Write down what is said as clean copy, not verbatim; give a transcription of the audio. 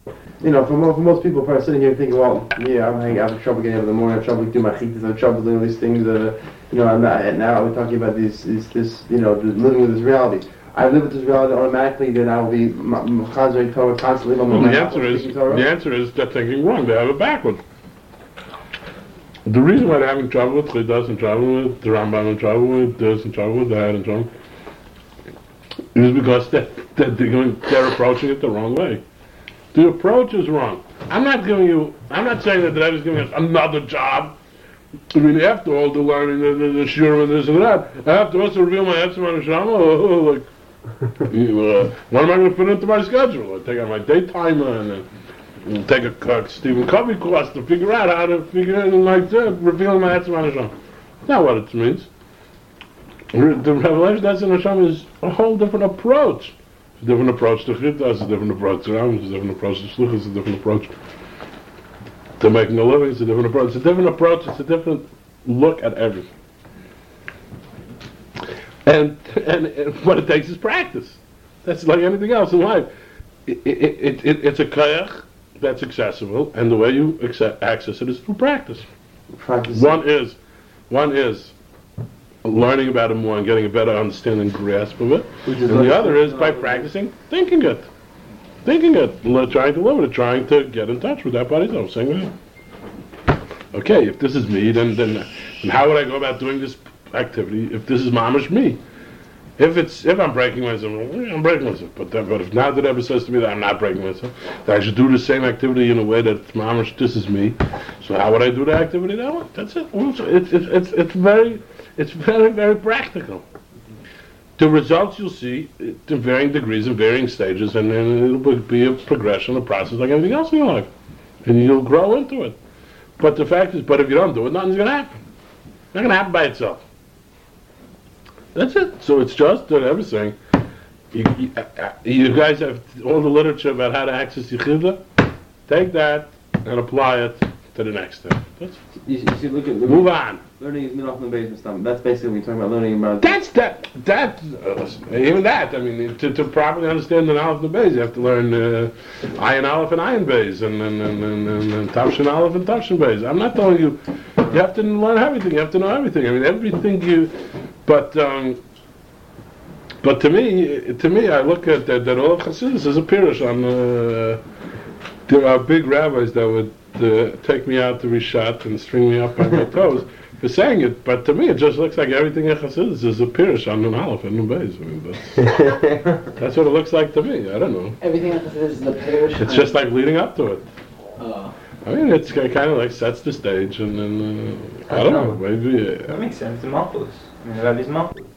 You know, for most people, probably sitting here thinking, well, yeah, I'm having trouble getting up in the morning, I have trouble doing my chitas, I have trouble doing these things. You know, and now we're talking about this, you know, living with this reality. I live with this reality automatically, then I will be concentrating Torah constantly. The answer is they're thinking wrong. They have it backwards. The reason why they're having trouble with Chidas and trouble with the Rambam and trouble with this and trouble with that and trouble is because they're approaching it the wrong way. The approach is wrong. I'm not saying that Rebbe is giving us another job. I mean, after all the learning, the shiurim and this and that, I have to also reveal my Etzem and Neshama. Like, what am I going to fit into my schedule? I take out my day timer and take a Stephen Covey course to figure out how to figure it like that, revealing my Etzem and Neshama. That's not what it means. The revelation that's in Hashem is a whole different approach. It's a different approach to Chitas, a different approach to Ram, it's a different approach to Shluchas, it's a different approach to making a living, it's a different approach. It's a different approach, it's a different look at everything. And what it takes is practice. That's like anything else in life. It's a kayach that's accessible, and the way you access it is through practice. One is learning about it more and getting a better understanding and grasp of it. And the other is by practicing thinking it, trying to live it, trying to get in touch with that body self, saying, okay, if this is me, then how would I go about doing this activity if this is mamash me? If I'm breaking myself, I'm breaking myself. But if now the Rebbe says to me that I'm not breaking myself, that I should do the same activity in a way that mamash, this is me. So how would I do the activity that way? That's it. It's very, very practical. The results you'll see to varying degrees and varying stages, and then it'll be a progression, a process like anything else in your life. And you'll grow into it. But the fact is, if you don't do it, nothing's going to happen. It's not going to happen by itself. That's it. So it's just that everything. You guys have all the literature about how to access Yechidah. Take that and apply it to the next step. You see, move on. Learning is minach and beis stuff. That's basically what you're talking about. Learning about. Even that. I mean, to properly understand the knowledge of the beis, you have to learn ayin aleph and ayin beis, and tavshin aleph and tavshin beis. I'm not telling you. You have to learn everything. You have to know everything. I mean, everything you. But to me, I look at that all of Chassidus is a pirush on. There are big rabbis that would take me out to Rishat and string me up by my toes for saying it, but to me it just looks like everything in Chassidus is a pirush on an aleph and an beis. I mean, that's what it looks like to me. I don't know. Everything in Chassidus is a pirush. It's just like leading up to it. I mean, it's kind of like sets the stage, and then I don't know. Maybe that makes sense. The Malchus. I mean, that is Malchus.